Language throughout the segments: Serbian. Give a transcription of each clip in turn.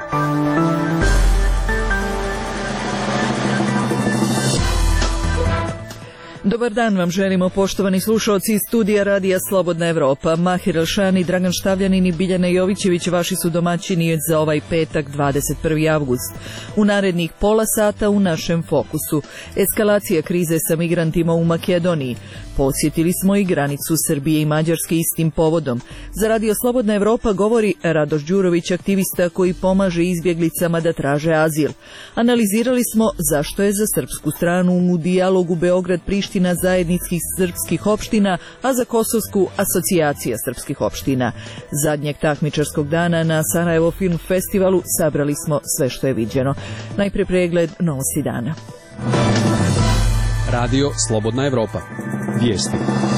Dobar dan vam želimo, poštovani slušalci iz studija Radija Slobodna Evropa. Mahir Elšani, Dragan Štavljanin i Biljana Jovićević vaši su domaćini za ovaj petak 21. avgust. U narednih pola sata u našem fokusu eskalacija krize sa migrantima u Makedoniji. Posjetili smo i granicu Srbije i Mađarske istim povodom. Za Radio Slobodna Evropa govori Radoš Đurović, aktivista koji pomaže izbjeglicama da traže azil. Analizirali smo zašto je za srpsku stranu u dijalogu Beograd-Priština zajedničkih srpskih opština, a za kosovsku asocijacija srpskih opština. Zadnjeg takmičarskog dana na Sarajevo Film Festivalu sabrali smo sve što je viđeno. Najprije pregled novosti dana. Radio Slobodna Evropa. Vijesti.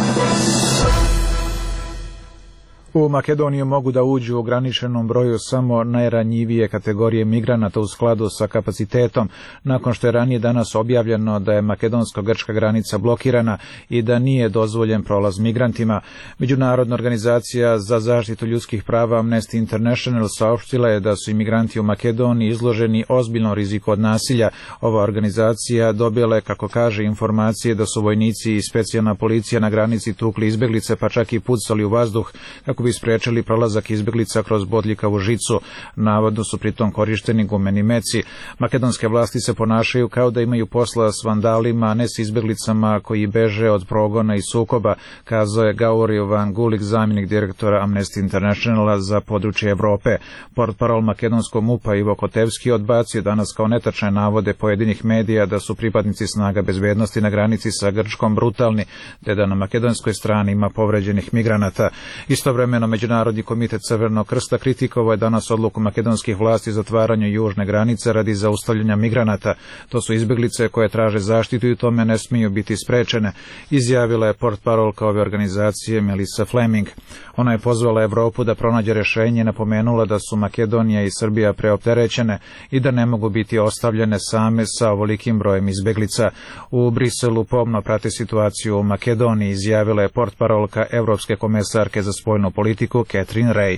U Makedoniju mogu da uđu u ograničenom broju samo najranjivije kategorije migranata u skladu sa kapacitetom, nakon što je ranije danas objavljeno da je makedonsko-grčka granica blokirana i da nije dozvoljen prolaz migrantima. Međunarodna organizacija za zaštitu ljudskih prava Amnesty International saopštila je da su imigranti u Makedoniji izloženi ozbiljnom riziku od nasilja. Ova organizacija dobila je, kako kaže, informacije da su vojnici i specijalna policija na granici tukli izbeglice, pa čak i pucali u vazduh kako bi spriječili prolazak izbeglica kroz bodljikavu žicu. Navodno su pritom korišteni gumeni meci. Makedonske vlasti se ponašaju kao da imaju posla s vandalima, a ne s izbeglicama koji beže od progona i sukoba, kazao je Gaurio Van Gulik, zamjenik direktora Amnesty Internationala za područje Evrope. Portparol makedonskog MUP-a Ivo Kotevski odbacio danas kao netačne navode pojedinih medija da su pripadnici snaga bezbednosti na granici sa Grčkom brutalni, te da na makedonskoj strani ima povređenih migranata. Istovremeno Međunarodni komitet Crvenog krsta kritikovao je danas odluku makedonskih vlasti o zatvaranju južne granice radi zaustavljanja migranata. To su izbjeglice koje traže zaštitu i u tome ne smiju biti sprečene, izjavila je portparolka ove organizacije Melissa Fleming. Ona je pozvala Evropu da pronađe rješenje i napomenula da su Makedonija i Srbija preopterećene i da ne mogu biti ostavljene same sa ovolikim brojem izbjeglica. U Briselu pomno prate situaciju u Makedoniji, izjavila je portparolka Evropske komesarke za spoljnu politiku Catherine Ray.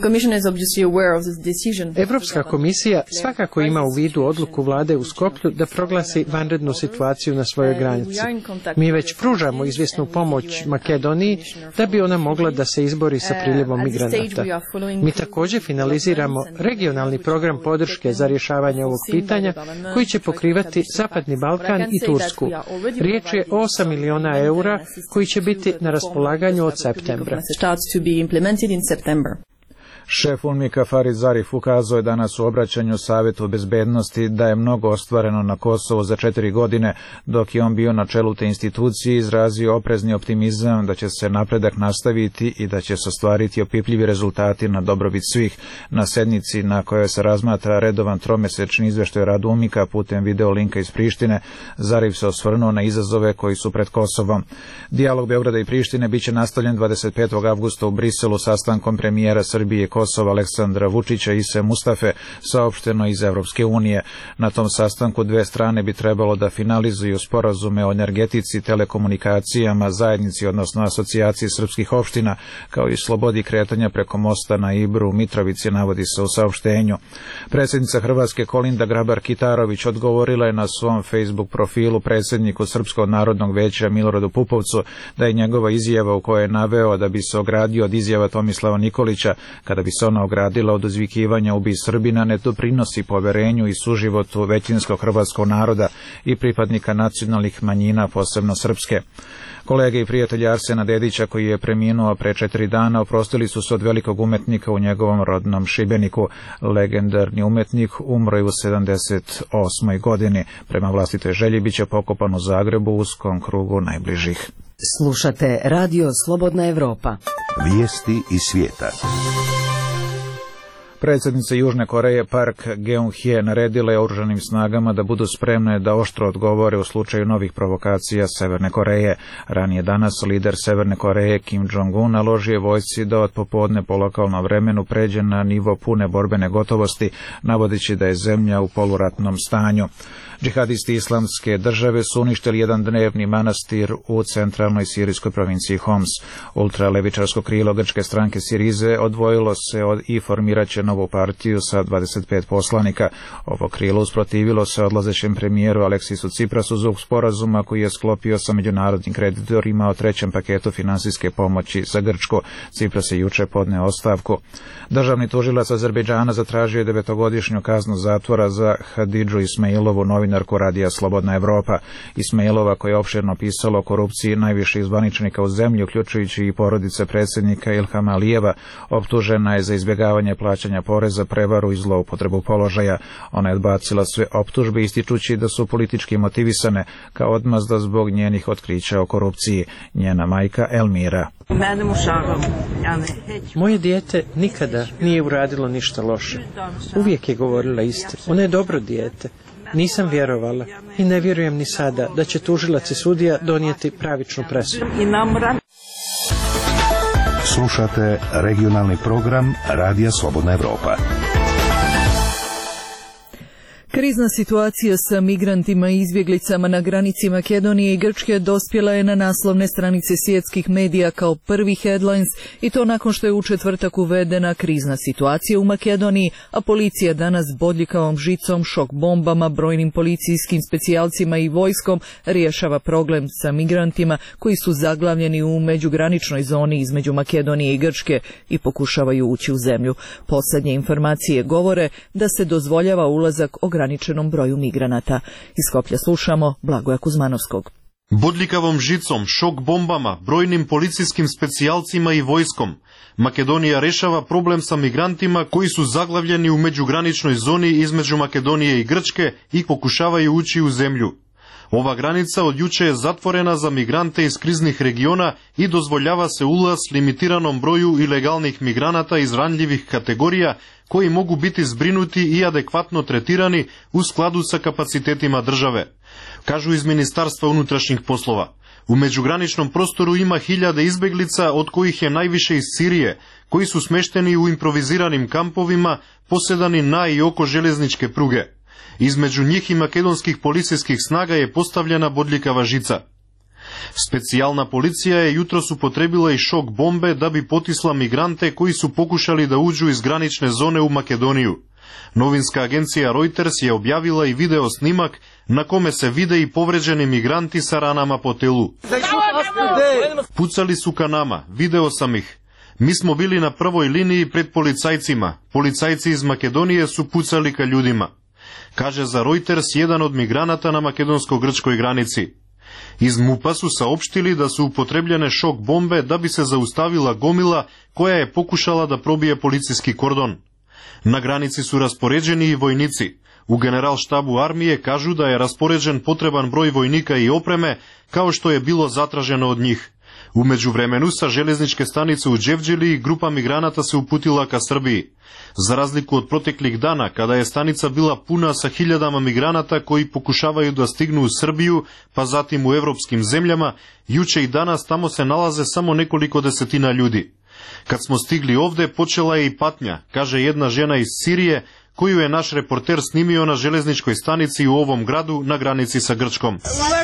Evropska komisija svakako ima u vidu odluku vlade u Skoplju da proglasi vanrednu situaciju na svojoj granici. Mi već pružamo izvjesnu pomoć Makedoniji da bi ona mogla da se izbori sa priljevom migranata. Mi također finaliziramo regionalni program podrške za rješavanje ovog pitanja koji će pokrivati Zapadni Balkan i Tursku. Riječ je o 8 miliona eura koji će biti na raspolaganju od septembra. Šef UNMIK-a Farid Zarif ukazao je danas u obraćanju Savjetu bezbednosti da je mnogo ostvareno na Kosovu za 4 godine, dok je on bio na čelu te institucije, izrazio oprezni optimizam da će se napredak nastaviti i da će se ostvariti opipljivi rezultati na dobrobit svih. Na sednici na kojoj se razmatra redovan tromesečni izveštaj o radu UNMIK-a putem video linka iz Prištine, Zarif se osvrnuo na izazove koji su pred Kosovom. Dijalog Beograda i Prištine biće nastavljen 25. avgusta u Briselu sastankom premijera Srbije Kosova Aleksandra Vučića i Ise Mustafe, saopšteno iz Evropske unije. Na tom sastanku dve strane bi trebalo da finalizuju sporazume o energetici, telekomunikacijama, zajednici, odnosno asocijaciji srpskih opština, kao i slobodi kretanja preko mosta na Ibru u Mitrovici, navodi se u saopštenju. Predsjednica Hrvatske Kolinda Grabar-Kitarović odgovorila je na svom Facebook profilu predsjedniku Srpskog narodnog veća Miloradu Pupovcu da je njegova izjava u kojoj je naveo da bi se ogradio od izjava Tomislava Nikolića kada bi se ona ogradila od uzvikivanja ubij Srbina ne doprinosi poverenju i suživotu većinskog hrvatskog naroda i pripadnika nacionalnih manjina, posebno srpske. Kolege i prijatelji Arsena Dedića, koji je preminuo pre 4 dana, oprostili su se od velikog umetnika u njegovom rodnom Šibeniku. Legendarni umetnik umro je u 78. godini. Prema vlastitoj želji biće pokopan u Zagrebu u uskom krugu najbližih. Slušate Radio Slobodna Evropa. Vijesti iz svijeta. Predsjednica Južne Koreje Park Geun-hye naredila je oružanim snagama da budu spremne da oštro odgovore u slučaju novih provokacija Severne Koreje. Ranije danas lider Severne Koreje Kim Jong-un naložio je vojsci da od popodne po lokalnom vremenu pređe na nivo pune borbene gotovosti, navodeći da je zemlja u poluratnom stanju. Džihadisti Islamske države su uništili jedan dnevni manastir u centralnoj sirijskoj provinciji Homs. Ultralevičarsko krilo grčke stranke Sirize odvojilo se i formirat će novu partiju sa 25 poslanika. Ovo krilo usprotivilo se odlazećem premijeru Aleksisu Ciprasu zbog sporazuma koji je sklopio sa međunarodnim kreditorima o trećem paketu finansijske pomoći za Grčku. Cipras je juče podneo ostavku. Državni tužilac Azerbejdžana zatražio je 9-godišnju kaznu zatvora za Hadidžu Ismailovu, novinarku Radija Slobodna Evropa. Ismailova, koja je opširno pisala o korupciji najviših zvaničnika u zemlji, uključujući i porodice predsjednika Ilhama Alijeva, optužena je za izbjegavanje plaćanja poreza, prevaru i zloupotrebu položaja. Ona je odbacila sve optužbe, ističući da su politički motivisane kao odmazda zbog njenih otkrića o korupciji. Njena majka Elmira: moje dijete nikada nije uradilo ništa loše. Uvijek je govorila istinu. Ona je dobro dijete. Nisam vjerovala i ne vjerujem ni sada da će tužilac i sudija donijeti pravičnu presudu. Slušate regionalni program Radija Slobodna Evropa. Krizna situacija sa migrantima i izbjeglicama na granici Makedonije i Grčke dospjela je na naslovne stranice svjetskih medija kao prvi headlines, i to nakon što je u četvrtak uvedena krizna situacija u Makedoniji, a policija danas bodljikavom žicom, šok bombama, brojnim policijskim specijalcima i vojskom rješava problem sa migrantima koji su zaglavljeni u međugraničnoj zoni između Makedonije i Grčke i pokušavaju ući u zemlju. Posljednje informacije govore da se dozvoljava ulazak ograničenom broju migranata. Iz Skoplja slušamo Blagoja Kuzmanovskog. Bodljikavom žicom, šok bombama, brojnim policijskim specijalcima i vojskom, Makedonija rešava problem sa migrantima koji su zaglavljeni u međugraničnoj zoni između Makedonije i Grčke i pokušavaju ući u zemlju. Ova granica od juče je zatvorena za migrante iz kriznih regiona i dozvoljava se ulaz limitiranom broju ilegalnih migranata iz ranjivih kategorija koji mogu biti zbrinuti i adekvatno tretirani u skladu sa kapacitetima države. Kažu iz Ministarstva unutrašnjih poslova. U međugraničnom prostoru ima 1000 izbeglica, od kojih je najviše iz Sirije, koji su smešteni u improviziranim kampovima posedani na i oko željezničke pruge. Između njih i makedonskih policijskih snaga je postavljena bodljikava žica. Specijalna policija je jutros upotrebila i šok bombe da bi potisla migrante koji su pokušali da uđu iz granične zone u Makedoniju. Novinska agencija Reuters je objavila i video snimak na kome se vide i povređeni migranti sa ranama po telu. Pucali su ka nama, video sam ih. Mi smo bili na prvoj liniji pred policajcima. Policajci iz Makedonije su pucali ka ljudima, kaže za Reuters jedan od migranata na makedonsko-grčkoj granici. Iz MUP-a su saopštili da su upotrebljene šok bombe da bi se zaustavila gomila koja je pokušala da probije policijski kordon. Na granici su raspoređeni i vojnici. U generalštabu armije kažu da je raspoređen potreban broj vojnika i opreme, kao što je bilo zatraženo od njih. U međuvremenu sa željezničke stanice u Đevđeliji grupa migranata se uputila ka Srbiji. Za razliku od proteklih dana, kada je stanica bila puna sa 1000 migranata koji pokušavaju da stignu u Srbiju, pa zatim u evropskim zemljama, juče i danas tamo se nalaze samo nekoliko desetina ljudi. Kad smo stigli ovde, počela je i patnja, kaže jedna žena iz Sirije, koju je naš reporter snimio na železničkoj stanici u ovom gradu na granici sa Grčkom.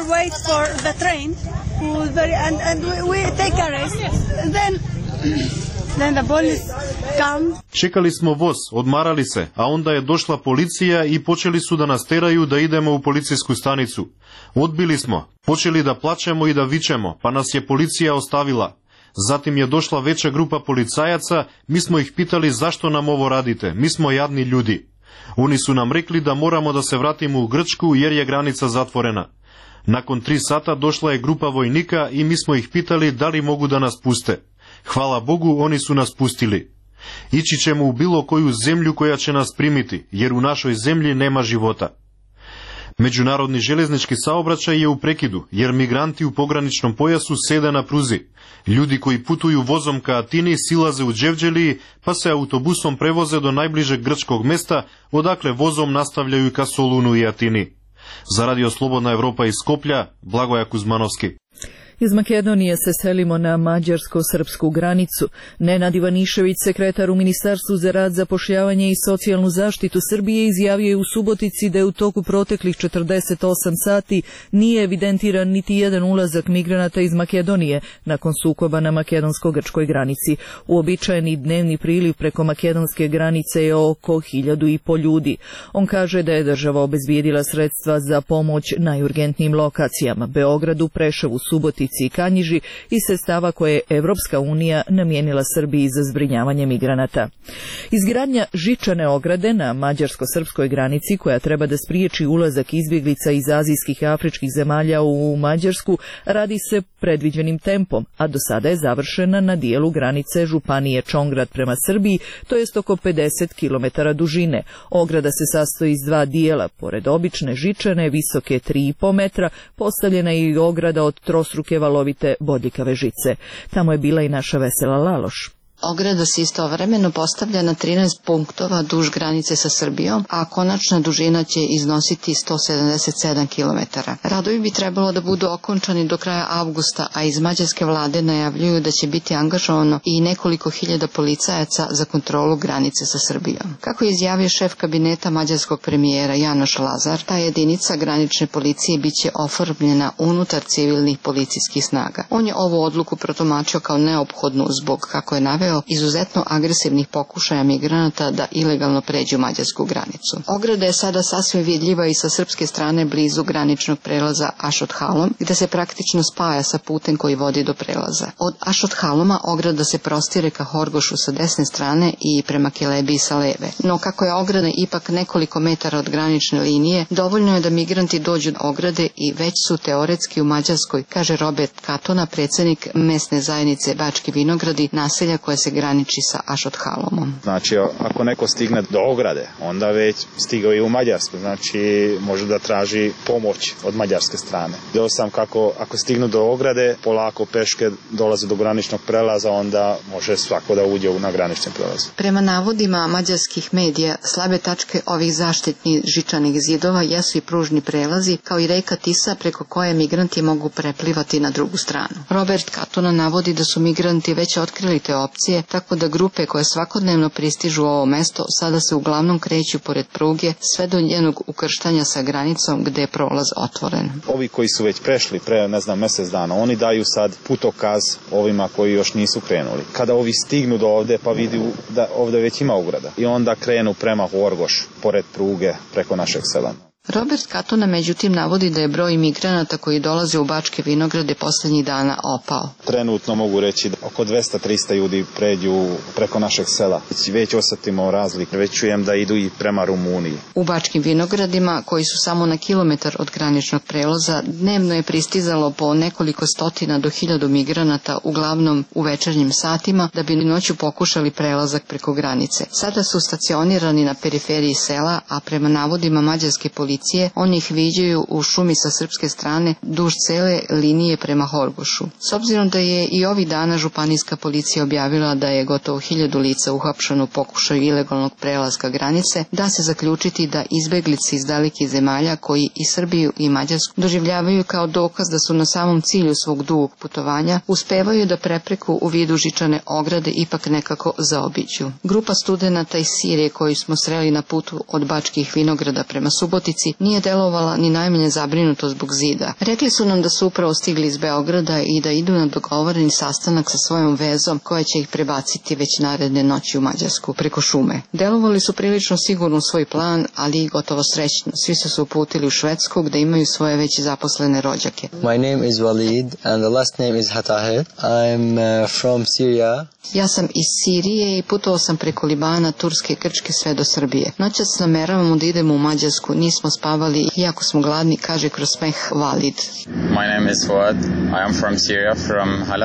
Čekali smo voz, odmarali se, a onda je došla policija i počeli su da nas teraju da idemo u policijsku stanicu. Odbili smo, počeli da plačemo i da vičemo, pa nas je policija ostavila. Zatim je došla veća grupa policajaca, mi smo ih pitali zašto nam ovo radite, mi smo jadni ljudi. Oni su nam rekli da moramo da se vratimo u Grčku jer je granica zatvorena. Nakon 3 sata došla je grupa vojnika i mi smo ih pitali da li mogu da nas puste. Hvala Bogu, oni su nas pustili. Ići ćemo u bilo koju zemlju koja će nas primiti, jer u našoj zemlji nema života. Međunarodni željeznički saobraćaj je u prekidu, jer migranti u pograničnom pojasu sede na pruzi. Ljudi koji putuju vozom ka Atini silaze u Đevđeliji, pa se autobusom prevoze do najbližeg grčkog mesta, odakle vozom nastavljaju ka Solunu i Atini. Za Radio Slobodna Evropa iz Skoplja, Blagoja Kuzmanovski. Iz Makedonije se selimo na mađarsko-srpsku granicu. Nenad Ivanišević, sekretar u Ministarstvu za rad, zapošljavanje i socijalnu zaštitu Srbije, izjavio je u Subotici da je u toku proteklih 48 sati nije evidentiran niti jedan ulazak migranata iz Makedonije nakon sukoba na makedonsko-grčkoj granici. Uobičajeni dnevni priliv preko makedonske granice je oko 1.500 ljudi. On kaže da je država obezbijedila sredstva za pomoć najurgentnijim lokacijama: Beogradu, Preševu, Subotici i Kanjiži, i sredstava koje je Evropska unija namijenila Srbiji za zbrinjavanje migranata. Izgradnja žičane ograde na mađarsko-srpskoj granici, koja treba da spriječi ulazak izbjeglica iz azijskih i afričkih zemalja u Mađarsku, radi se predviđenim tempom, a do sada je završena na dijelu granice županije Čongrad prema Srbiji, to jest oko 50 km dužine. Ograda se sastoji iz dva dijela. Pored obične žičane, visoke 3,5 metra, postavljena je i ograda od trostruke valovite bodljikave žice. Tamo je bila i naša Vesela Laloš. Ograda se istovremeno postavlja na 13 punktova duž granice sa Srbijom, a konačna dužina će iznositi 177 km. Radovi bi trebalo da budu okončani do kraja avgusta, a iz mađarske vlade najavljuju da će biti angažovano i nekoliko hiljada policajaca za kontrolu granice sa Srbijom. Kako je izjavio šef kabineta mađarskog premijera Janoš Lazar, ta jedinica granične policije biće oformljena unutar civilnih policijskih snaga. On je ovu odluku protumačio kao neophodnu zbog, kako je naveo, izuzetno agresivnih pokušaja migranata da ilegalno pređu mađarsku granicu. Ograda je sada sasvim vidljiva i sa srpske strane blizu graničnog prelaza Ašot-Halom, gde se praktično spaja sa putem koji vodi do prelaza. Od Ašot-Haloma ograda se prostire ka Horgošu sa desne strane i prema Kelebiji sa leve. No kako je ograda ipak nekoliko metara od granične linije, dovoljno je da migranti dođu do ograde i već su teoretski u Mađarskoj, kaže Robert Katona, predsjednik mesne zajednice Bački Vinogradi, naselja koje se graniči sa Ašot-Halomom. Znači, ako neko stigne do ograde, onda već stigao i u Mađarsku, znači može da traži pomoć od mađarske strane. Vidio sam kako ako stignu do ograde, polako peške dolaze do graničnog prelaza, onda može svako da uđe na granični prelaz. Prema navodima mađarskih medija, slabe tačke ovih zaštitnih žičanih zidova jesu i pružni prelazi, kao i reka Tisa preko koje migranti mogu preplivati na drugu stranu. Robert Katona navodi da su migranti već otkrili te opcije, tako da grupe koje svakodnevno pristižu u ovo mesto sada se uglavnom kreću pored pruge sve do njenog ukrštanja sa granicom gde je prolaz otvoren. Ovi koji su već prešli pre, mjesec dana, oni daju sad putokaz ovima koji još nisu krenuli. Kada ovi stignu do ovde pa vidi da ovde već ima ograda i onda krenu prema Horgoš, pored pruge, preko našeg sela. Robert Katona međutim navodi da je broj migranata koji dolaze u Bačke Vinograde posljednjih dana opao. Trenutno mogu reći da oko 200-300 ljudi pređu preko našeg sela. Već osjetimo razlike, već čujem da idu i prema Rumuniji. U Bačkim Vinogradima, koji su samo na kilometar od graničnog prelaza, dnevno je pristizalo po nekoliko stotina do 1000 migranata, uglavnom u večernjim satima, da bi noću pokušali prelazak preko granice. Sada su stacionirani na periferiji sela, a prema navodima mađarske policije oni ih viđaju u šumi sa srpske strane duž cele linije prema Horgošu. S obzirom da je i ovih dana županijska policija objavila da je gotovo 1000 lica uhapšeno u pokušaju ilegalnog prelaska granice, da se zaključiti da izbeglice iz dalekih zemalja koji i Srbiju i Mađarsku doživljavaju kao dokaz da su na samom cilju svog dugog putovanja, uspevaju da prepreku u vidu žičane ograde ipak nekako zaobiđu. Grupa studenata iz Sirije koju smo sreli na putu od Bačkih Vinograda prema Subotici nije delovala ni najmanje zabrinuto zbog zida. Rekli su nam da su upravo stigli iz Beograda i da idu na dogovoreni sastanak sa svojom vezom koja će ih prebaciti već naredne noći u Mađarsku preko šume. Delovali su prilično sigurno u svoj plan, ali i gotovo srećno. Svi su se uputili u Švedsku gde imaju svoje već zaposlene rođake. My name is Walid and the last name is Hatahe. I'm from Syria. Ja sam iz Sirije i putovao sam preko Libana, Turske, Grčke sve do Srbije. Noćas nameravamo da idemo u Mađarsku, nismo spavali, iako smo gladni, kaže kroz smeh Walid. My name is Fuad. I am from Syria, from Halab.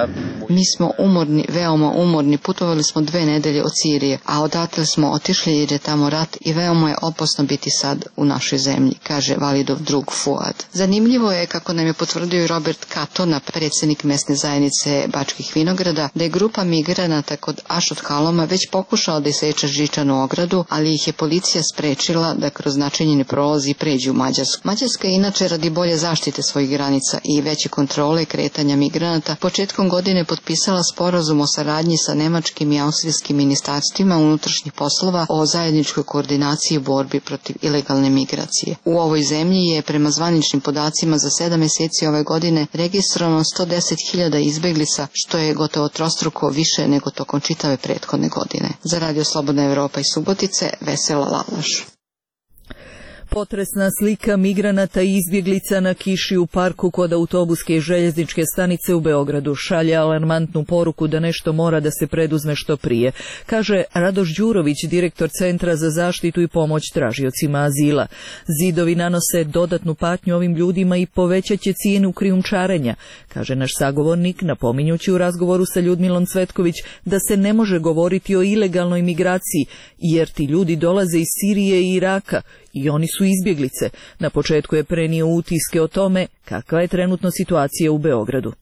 Mi smo umorni, veoma umorni, putovali smo 2 nedelje od Sirije, a odatle smo otišli jer je tamo rat i veoma je opasno biti sad u našoj zemlji, kaže Validov drug Fuad. Zanimljivo je, kako nam je potvrdio i Robert Katona, predsjednik mesne zajednice Bačkih Vinograda, da je grupa migranata kod Ašot Haloma već pokušala da iseče žičanu ogradu, ali ih je policija sprečila da kroz načinjeni prolazi pređu u Mađarsku. Mađarska je inače radi bolje zaštite svojih granica i veće kontrole kretanja migranata početkom godine potpisala sporazum o saradnji sa nemačkim i austrijskim ministarstvima unutrašnjih poslova o zajedničkoj koordinaciji u borbi protiv ilegalne migracije. U ovoj zemlji je prema zvaničnim podacima za 7 mjeseci ove godine registrovano 110.000 izbeglica, što je gotovo trostruko više nego tokom čitave prethodne godine. Za Radio Slobodna Evropa iz Subotice, Vesela Lalaš. Potresna slika migranata i izbjeglica na kiši u parku kod autobuske i željezničke stanice u Beogradu šalje alarmantnu poruku da nešto mora da se preduzme što prije, kaže Radoš Đurović, direktor Centra za zaštitu i pomoć tražiocima azila. Zidovi nanose dodatnu patnju ovim ljudima i povećat će cijenu krijumčarenja, kaže naš sagovornik, napominjući u razgovoru sa Ljudmilom Cvetković da se ne može govoriti o ilegalnoj migraciji, jer ti ljudi dolaze iz Sirije i Iraka i oni su izbjeglice. Na početku je prenio utiske o tome kakva je trenutno situacija u Beogradu.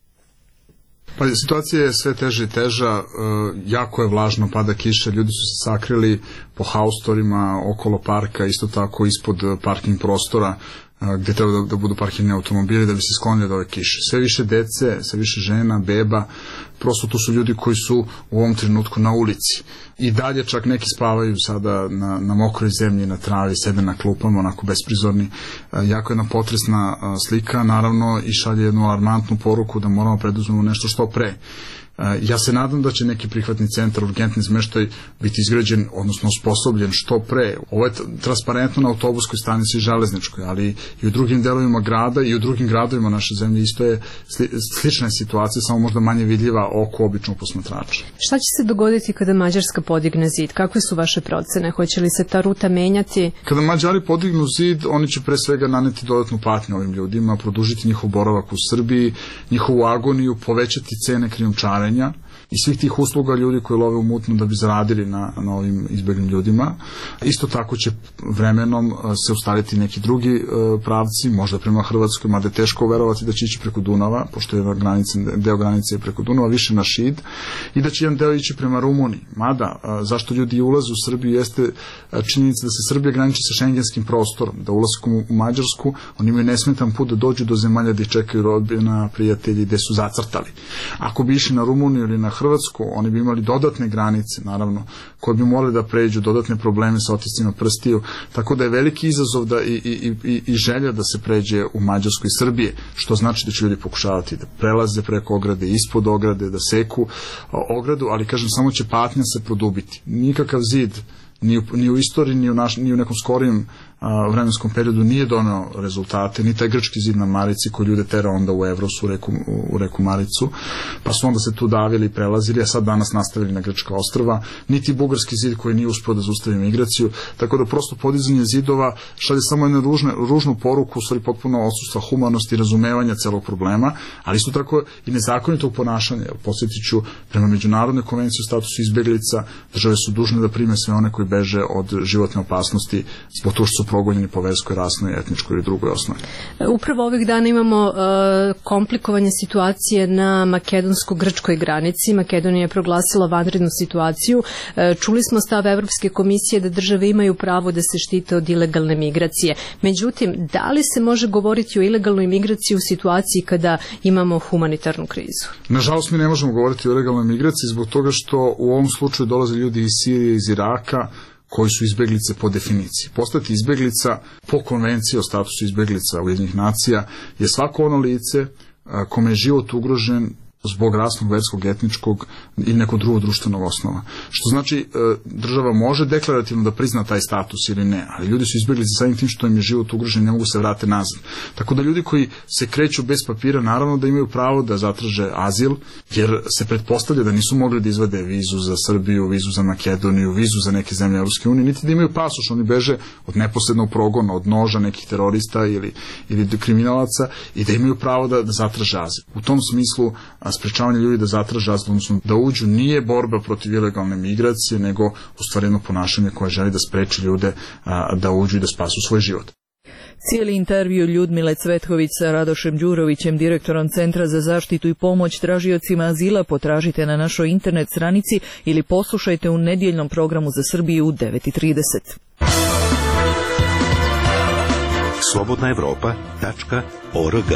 Pa situacija je sve teža i teža, jako je vlažno, pada kiša, ljudi su se sakrili po haustorima okolo parka, isto tako ispod parking prostora gdje treba da budu parkirni automobili da bi se sklonili od ove kiše. Sve više dece, sve više žena, beba, prosto to su ljudi koji su u ovom trenutku na ulici. I dalje čak neki spavaju sada na mokroj zemlji, na travi, sede na klupama, onako besprizorni. Jako jedna potresna slika, naravno, i šalje jednu alarmantnu poruku da moramo preduzmemo nešto što pre. Ja se nadam da će neki prihvatni centar, urgentni smještaj biti izgrađen, odnosno osposobljen što pre. Ovo je transparentno na autobuskoj stanici i železničkoj, ali i u drugim delovima grada i u drugim gradovima naše zemlje isto je slična je situacija, samo možda manje vidljiva oko običnog posmatrača. Šta će se dogoditi kada Mađarska podigne zid? Kakve su vaše procene? Hoće li se ta ruta menjati? Kada Mađari podignu zid, oni će pre svega naneti dodatnu patnju ovim ljudima, produžiti njihov boravak u Srbiji, njihovu agoniju, povećati cene krijumčarenja i svih tih usluga ljudi koji love u mutnu da bi zaradili na ovim izbjeglim ljudima. Isto tako će vremenom se ustaliti neki drugi pravci, možda prema Hrvatskoj, mada je teško verovati da će ići preko Dunava, pošto je deo granice preko Dunava, više na Šid, i da će jedan deo ići prema Rumuniji. Mada, zašto ljudi ulaze u Srbiju jeste činjenica da se Srbija graniči sa šengenskim prostorom, da ulaskom u Mađarsku oni imaju nesmetan put da dođu do zemalja gdje čekaju rodbina, prijatelji, gdje su zacrtali. Ako bi išli na Rumuniju ili na Hrvatsku, oni bi imali dodatne granice, naravno, koje bi morali da pređu, dodatne probleme sa otiscima prstiju, tako da je veliki izazov da i želja da se pređe u Mađarsku i Srbije, što znači da će ljudi pokušavati da prelaze preko ograde, ispod ograde, da seku ogradu, ali kažem, samo će patnja se produbiti. Nikakav zid ni u istoriji, ni u nekom skorijem vremenskom periodu nije doneo rezultate, ni taj grčki zid na Marici koji ljude tera onda u Evrosu, u reku Maricu, pa su onda se tu davili i prelazili, a sad danas nastavili na grčka ostrva, niti bugarski zid koji nije uspio da zaustavi migraciju, tako da prosto podizanje zidova šalje samo jednu ružnu poruku, u stvari potpuno odsustva humanosti i razumevanja celog problema, ali isto tako i nezakonitog ponašanja. Podsjetit ću, prema Međunarodnoj konvenciji o statusu izbjeglica, države su dužne da prime sve one koji beže od životne opasnosti zbog toga što su progonjeni po verskoj, rasnoj, etničkoj ili drugoj osnovi. Upravo ovih dana imamo komplikovanje situacije na makedonsko-grčkoj granici. Makedonija je proglasila vanrednu situaciju. Čuli smo stav Evropske komisije da države imaju pravo da se štite od ilegalne migracije. Međutim, da li se može govoriti o ilegalnoj migraciji u situaciji kada imamo humanitarnu krizu? Nažalost, mi ne možemo govoriti o ilegalnoj migraciji zbog toga što u ovom slučaju dolaze ljudi iz Sirije, iz Iraka, koji su izbjeglice po definiciji. Postati izbjeglica po konvenciji o statusu izbjeglica Ujedinjenih nacija je svako ono lice kome je život ugrožen zbog rasnog, verskog, etničkog ili nekog drugog društvenog osnova. Što znači država može deklarativno da prizna taj status ili ne, ali ljudi su izbjeglice samim tim što im je život ugrožen, ne mogu se vratiti nazad. Tako da ljudi koji se kreću bez papira naravno da imaju pravo da zatraže azil, jer se pretpostavlja da nisu mogli da izvade vizu za Srbiju, vizu za Makedoniju, vizu za neke zemlje Evropske unije, niti da imaju pasoš, oni beže od neposrednog progona, od noža nekih terorista ili kriminalaca i da imaju pravo da zatraže azil. U tom smislu sprečavanje ljudi da zatraže azil, odnosno da uđu, nije borba protiv ilegalne migracije, nego u stvari jedno ponašanje koje želi da spreči ljude da uđu i da spasu svoj život. Cijeli intervju Ljudmile Cvetković sa Radošem Đurovićem, direktorom Centra za zaštitu i pomoć tražiocima azila, potražite na našoj internet stranici ili poslušajte u nedjeljnom programu za Srbiju u 9:30. slobodnaevropa.org.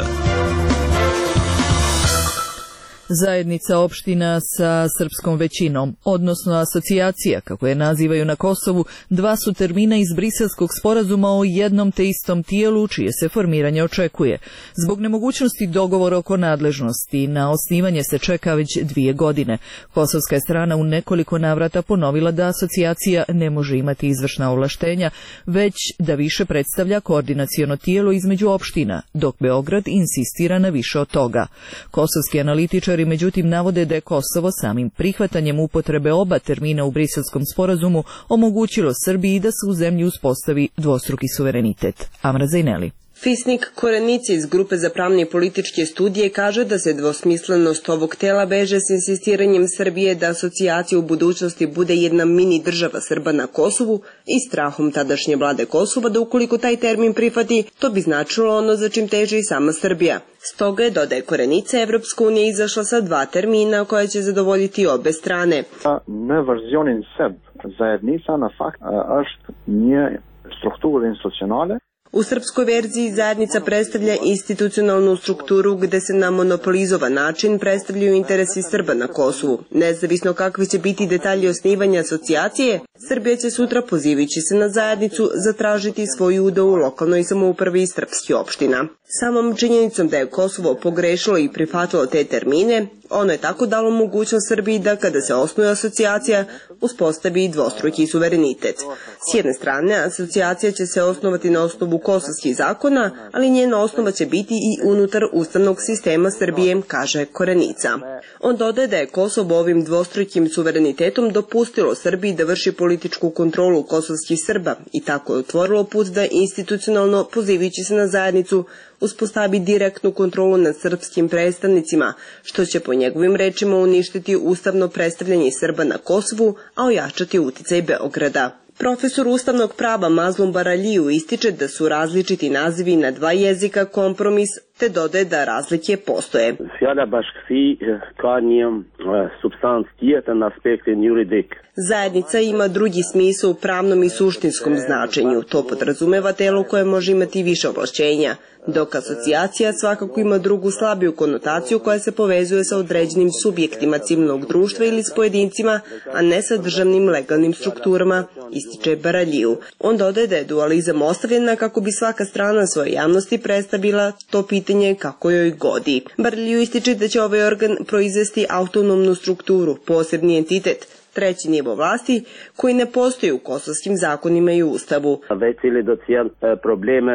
Zajednica opština sa srpskom većinom, odnosno asocijacija, kako je nazivaju na Kosovu, dva su termina iz Briselskog sporazuma o jednom te istom tijelu čije se formiranje očekuje. Zbog nemogućnosti dogovora oko nadležnosti, na osnivanje se čeka već 2 godine. Kosovska je strana u nekoliko navrata ponovila da asocijacija ne može imati izvršna ovlaštenja, već da više predstavlja koordinaciono tijelo između opština, dok Beograd insistira na više od toga. Kosovski analitičari međutim navode da je Kosovo samim prihvatanjem upotrebe oba termina u Briselskom sporazumu omogućilo Srbiji da se u zemlji uspostavi dvostruki suverenitet. Amra Zajneli. Fisnik Korenici iz Grupe za pravne i političke studije kaže da se dvosmislenost ovog tela veže s insistiranjem Srbije da asocijacija u budućnosti bude jedna mini država Srba na Kosovu i strahom tadašnje vlade Kosova da ukoliko taj termin prihvati, to bi značilo ono za čim teži i sama Srbija. Stoga je, dodaje Korenica, Evropska unija izašla sa 2 termina koja će zadovoljiti obe strane. Në verzionin serb, zajednica na fakt është një strukturë institucionale. U srpskoj verziji zajednica predstavlja institucionalnu strukturu gde se na monopolizovan način predstavljaju interesi Srba na Kosovu. Nezavisno kakvi će biti detalji osnivanja asocijacije, Srbija će sutra, pozivajući se na zajednicu, zatražiti svoju udeo u lokalnoj samoupravi srpskih opština. Samom činjenicom da je Kosovo pogrešilo i prihvatilo te termine, ono je tako dalo mogućnost Srbiji da kada se osnuje asocijacija, uspostavi dvostruki suverenitet. S jedne strane, asocijacija će se osnovati na osnovu kosovskih zakona, ali njena osnova će biti i unutar ustavnog sistema Srbije, kaže Korenica. On dodaje da je Kosovo ovim dvostrukim suverenitetom dopustilo Srbiji da vrši političku kontrolu kosovskih Srba i tako je otvorilo put da institucionalno, pozivajući se na zajednicu, uspostavi direktnu kontrolu nad srpskim predstavnicima, što će po njegovim rečima uništiti ustavno predstavljanje Srba na Kosovu, a ojačati uticaj Beograda. Profesor ustavnog prava Mazlum Baraliju ističe da su različiti nazivi na 2 jezika kompromis, te dodaje da razlike postoje. Fjala bashkësi ka një supstancë tjetër në aspektin juridik. Zajednica ima drugi smisao u pravnom i suštinskom značenju. To podrazumeva telo koje može imati više ovlašćenja, dok asocijacija svakako ima drugu slabiju konotaciju koja se povezuje sa određenim subjektima civilnog društva ili s pojedincima, a ne sa državnim legalnim strukturama, ističe Baraliju. On dodaje da je dualizam ostavljena kako bi svaka strana svoje javnosti predstavila to pitanje kako joj godi. Baraliju ističe da će ovaj organ proizvesti autonomnu strukturu, posebni entitet, treći nivo vlasti, koji ne postoji u kosovskim zakonima i ustavu. Već ili do cijel probleme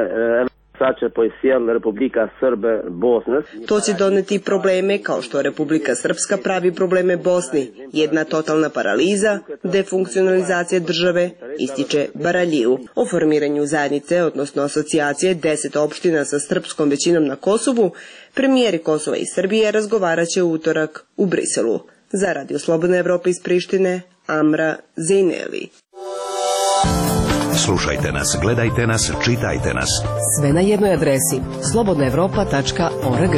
Republika Srbe Bosne. To će doneti probleme kao što Republika Srpska pravi probleme Bosni. Jedna totalna paraliza, defunkcionalizacija države, ističe Baraliju. O formiranju zajednice, odnosno asocijacije 10 opština sa srpskom većinom na Kosovu, premijeri Kosova i Srbije razgovaraće u utorak u Briselu. Za Radio Slobodna Evropa iz Prištine, Amra Zejneli. Slušajte nas, gledajte nas, čitajte nas. Sve na jednoj adresi slobodnaevropa.org.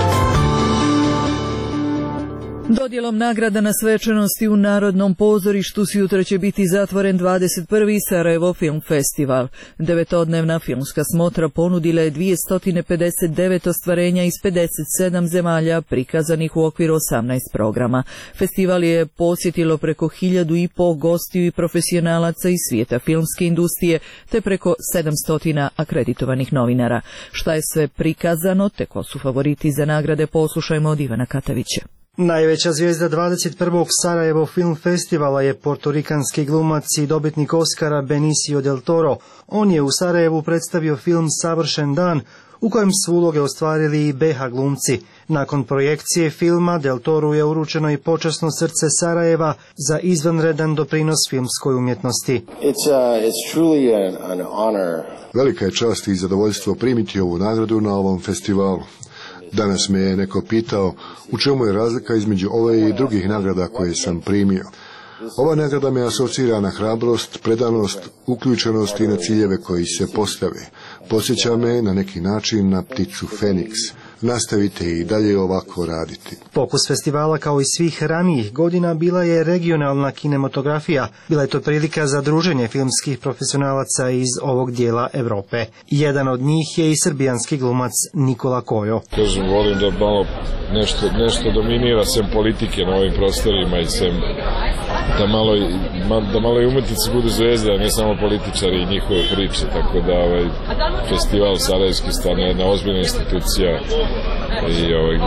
Dodjelom nagrada na svečanosti u Narodnom pozorištu sutra će biti zatvoren 21. Sarajevo Film Festival. 9-dnevna filmska smotra ponudila je 259 ostvarenja iz 57 zemalja prikazanih u okviru 18 programa. Festival je posjetilo preko 1.500 gostiju i profesionalaca iz svijeta filmske industrije, te preko 700 akreditovanih novinara. Šta je sve prikazano, te ko su favoriti za nagrade, poslušajmo od Ivana Katavića. Najveća zvijezda 21. Sarajevo Film Festivala je portorikanski glumac i dobitnik Oscara Benicio del Toro. On je u Sarajevu predstavio film Savršen dan, u kojem su uloge ostvarili i BH glumci. Nakon projekcije filma Del Toru je uručeno i počasno srce Sarajeva za izvanredan doprinos filmskoj umjetnosti. It's truly an honor. Velika je čast i zadovoljstvo primiti ovu nagradu na ovom festivalu. Danas me je neko pitao u čemu je razlika između ove i drugih nagrada koje sam primio. Ova nagrada me asocira na hrabrost, predanost, uključenost i na ciljeve koji se postave. Podsjeća me na neki način na pticu Feniks. Nastavite i dalje ovako raditi. Fokus festivala, kao i svih ranijih godina, bila je regionalna kinematografija. Bila je to prilika za druženje filmskih profesionalaca iz ovog dijela Europe. Jedan od njih je i srbijanski glumac Nikola Kojo. Kažem, volim da malo nešto dominira sem politike na ovim prostorima i sem da malo i umetnici budu zvezde, a ne samo političari i njihove priče, tako da festival Sarajevski stane jedna ozbiljna institucija i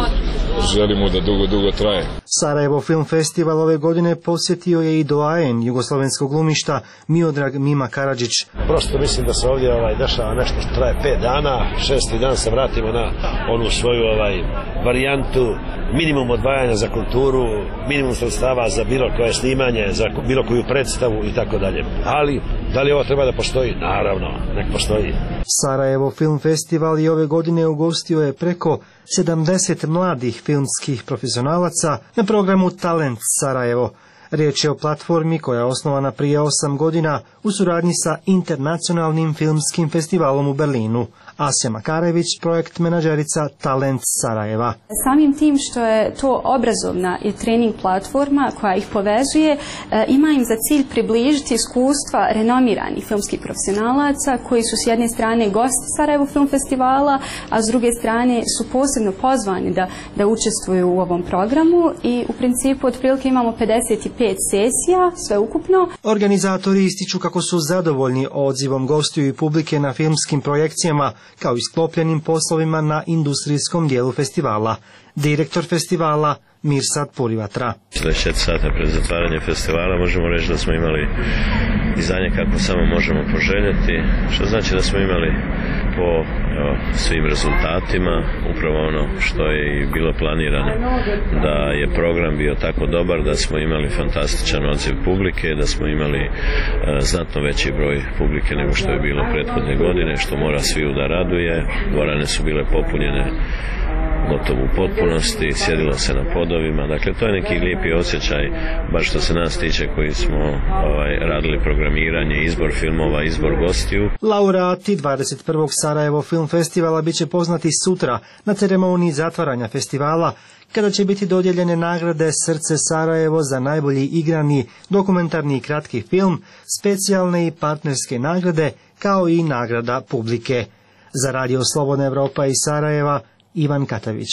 želim mu da dugo traje. Sarajevo Film Festival ove godine posjetio je i doajen jugoslovenskog glumišta Miodrag Mima Karadžić. Prosto mislim da se ovdje dešava nešto što traje 5 dana, 6. dan se vratimo na onu svoju varijantu, minimum odvajanja za kulturu, minimum sredstava za bilo koje snimanje, za bilo koju predstavu i tako dalje. Ali, da li ovo treba da postoji? Naravno, nek postoji. Sarajevo Film Festival i ove godine ugostio je preko 70 mladih filmskih profesionalaca na programu Talent Sarajevo. Riječ je o platformi koja je osnovana prije 8 godina u suradnji sa Internacionalnim filmskim festivalom u Berlinu. Asja Makarević, projekt menadžerica Talent Sarajeva. Samim tim što je to obrazovna i trening platforma koja ih povezuje, ima im za cilj približiti iskustva renomiranih filmskih profesionalaca koji su s jedne strane gosti Sarajevo Film Festivala, a s druge strane su posebno pozvani da učestvuju u ovom programu i u principu otprilike imamo 55 sesija, sve ukupno. Organizatori ističu kako su zadovoljni odzivom gostiju i publike na filmskim projekcijama, kao i sklopljenim poslovima na industrijskom dijelu festivala. Direktor festivala Mirsad Purivatra. 4 sata pred zatvaranje festivala možemo reći da smo imali izdanje kako samo možemo poželjeti, što znači da smo imali po svim rezultatima upravo ono što je i bilo planirano, da je program bio tako dobar da smo imali fantastičan odziv publike, da smo imali znatno veći broj publike nego što je bilo prethodne godine, što mora sviju da raduje. Dvorane su bile popunjene gotovo u potpunosti, sjedilo se na podovima, dakle to je neki lijepi osjećaj, baš što se nas tiče koji smo radili programiranje, izbor filmova, izbor gostiju. Laureati 21. Sarajevo Film Festivala bit će poznati sutra na ceremoniji zatvaranja festivala, kada će biti dodijeljene nagrade Srce Sarajevo za najbolji igrani dokumentarni i kratki film, specijalne i partnerske nagrade, kao i nagrada publike. Za Radio Slobodna Evropa iz Sarajeva, Ivan Katavić.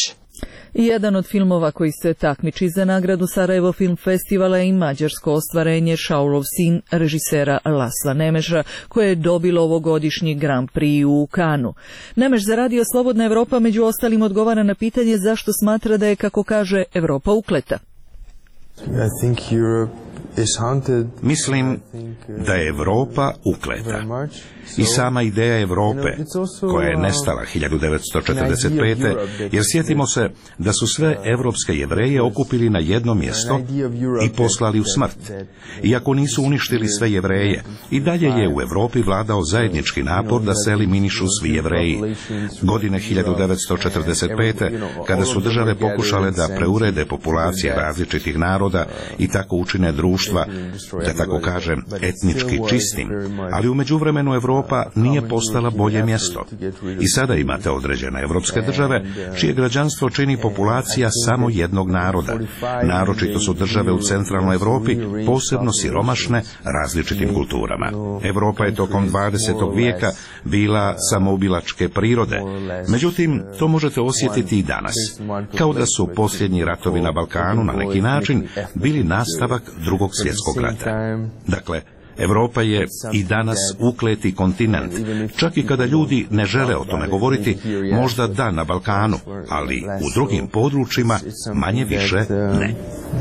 Jedan od filmova koji se takmiči za nagradu Sarajevo Film Festivala je i mađarsko ostvarenje Šaulov sin režisera Lasla Nemeša, koje je dobilo ovogodišnji Grand Prix u Kanu. Nemeš za Radio Slobodna Evropa među ostalim odgovara na pitanje zašto smatra da je, kako kaže, Evropa ukleta. Mislim da je Evropa ukleta. I sama ideja Evrope, koja je nestala 1945. jer sjetimo se da su sve evropske Jevreje okupili na jedno mjesto i poslali u smrt. Iako nisu uništili sve Jevreje, i dalje je u Evropi vladao zajednički napor da se eliminišu svi Jevreji. Godine 1945. kada su države pokušale da preurede populacije različitih naroda i tako učine društva, da tako kažem, etnički čistim, ali u međuvremenu Evropa nije postala bolje mjesto. I sada imate određene evropske države čije građanstvo čini populacija samo jednog naroda. Naročito su države u centralnoj Evropi posebno siromašne različitim kulturama. Evropa je tokom 20. vijeka bila samoubilačke prirode. Međutim, to možete osjetiti i danas. Kao da su posljednji ratovi na Balkanu na neki način bili nastavak Drugog svjetskog rata. Dakle, Evropa je i danas ukleti kontinent, čak i kada ljudi ne žele o tome govoriti, možda da na Balkanu, ali u drugim područjima manje više ne.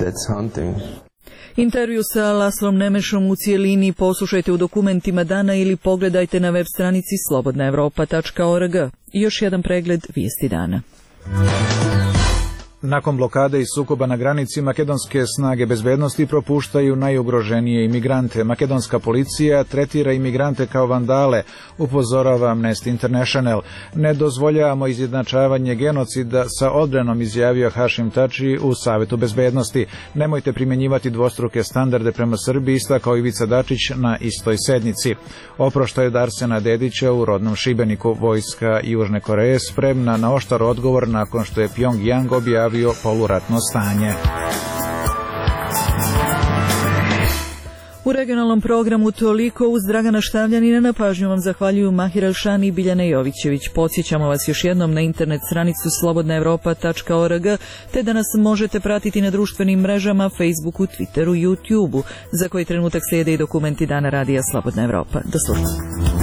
Intervju sa Laslom Nemešom u cijelini poslušajte u dokumentima dana ili pogledajte na web stranici slobodnaevropa.org. Još jedan pregled vijesti dana. Nakon blokade i sukoba na granici, makedonske snage bezbednosti propuštaju najugroženije imigrante. Makedonska policija tretira imigrante kao vandale, upozorava Amnesty International. Ne dozvoljavamo izjednačavanje genocida sa odbranom, izjavio Hašim Tači u Savetu bezbednosti. Nemojte primjenjivati dvostruke standarde prema Srbiji, istakao Ivica Dačić na istoj sednici. Oproštaj od Arsena Dedića u rodnom Šibeniku. Vojska Južne Koreje spremna na oštar odgovor nakon što je Pjongjang objavio poluratno stanje. U regionalnom programu toliko. Uz Dragana Štavljanina na pažnju vam zahvaljuju Mahir Alšani i Biljana Jovićević. Podsjećamo vas još jednom na internet stranicu slobodnaevropa.org, te da nas možete pratiti na društvenim mrežama, Facebooku, Twitteru, YouTubeu, za koji trenutak slijede i dokumenti Dana radija Slobodna Evropa. Do slušanja.